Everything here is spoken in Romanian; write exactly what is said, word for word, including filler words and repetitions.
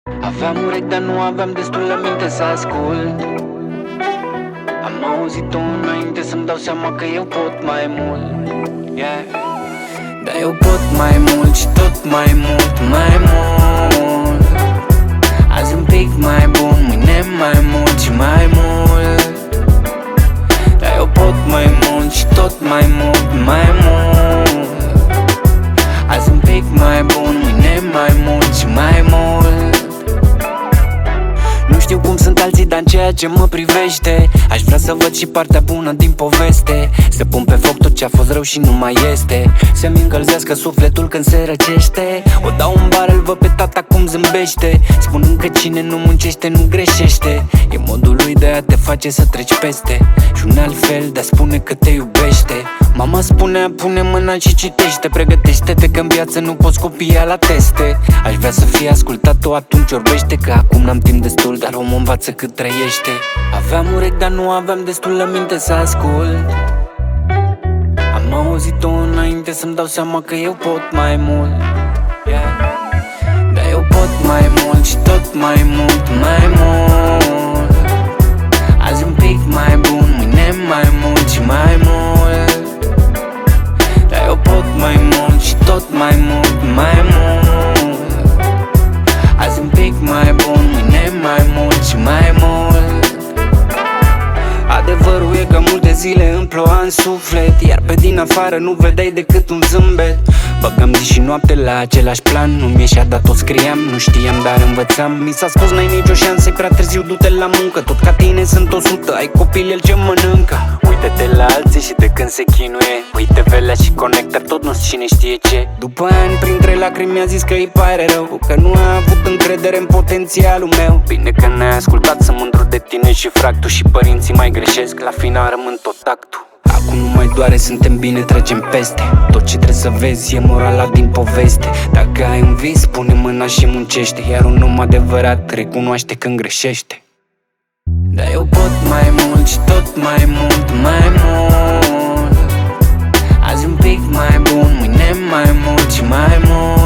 Aveam urechi, dar nu aveam destulă minte să ascult. Am auzit-o înainte să-mi dau seama că eu pot mai mult, yeah. Dar eu pot mai mult și tot mai mult, mai mult. Azi un pic mai bun, mâine mai mult și mai mult. Dar eu pot mai mult și tot mai mult, mai mult. Azi un pic mai bun, mâine mai mult și mai mult. Nu știu cum sunt alții, dar în ceea ce mă privește aș vrea să văd și partea bună din poveste. Să pun pe foc tot ce a fost rău și nu mai este. Să-mi încălzească sufletul când se răcește. O dau în barel, văd pe tata cum zâmbește, spunând că cine nu muncește nu greșește. E modul lui de a te face să treci peste și un alt fel de a spune că te iubește. Mama spunea, pune mâna și citește, pregătește-te că în viață nu poți copia la teste. Aș vrea să fie ascultat-o, atunci orbește, că acum n-am timp destul, dar omul învață cât trăiește. Aveam urechi, dar nu aveam destulă minte să ascult. Am auzit-o înainte să-mi dau seama că eu pot mai mult, yeah. Dar eu pot mai mult și tot mai mult, mai mult. Azi un pic mai bun, mâine mai mult și mai mult. Dar eu pot mai mult și tot mai mult, mai mult. Azi un pic mai bun, mâine mai mult și mai mult. Adevărul e că multe zile îmi ploua în suflet, iar pe din afară nu vedeai decât un zâmbet. Băgam zi și noapte la același plan, nu-mi ieșea, dar tot scriam, nu știam, dar învățam. Mi s-a spus n-ai nicio șansă, e prea târziu, du-te la muncă. Tot ca tine sunt o sută, ai copil, el ce mănâncă. Uite-te la alții și de când se chinuie, uite velea și conectă, tot nu cine știe ce. După ani, printre lacrimi mi-a zis că îi pare rău, că nu a avut încredere în potențialul meu. Bine că n-ai ascultat, sunt mândru de tine și frag. Tu și părinții mai greșesc, la final rămân tot actul. Acum nu mai doare, suntem bine, trecem peste. Tot ce trebuie să vezi e morala din poveste. Dacă ai un vis, pune mâna și muncește, iar un om adevărat recunoaște când greșește. Dar eu pot mai mult și tot mai mult, mai mult. Azi un pic mai bun, mâine mai mult și mai mult.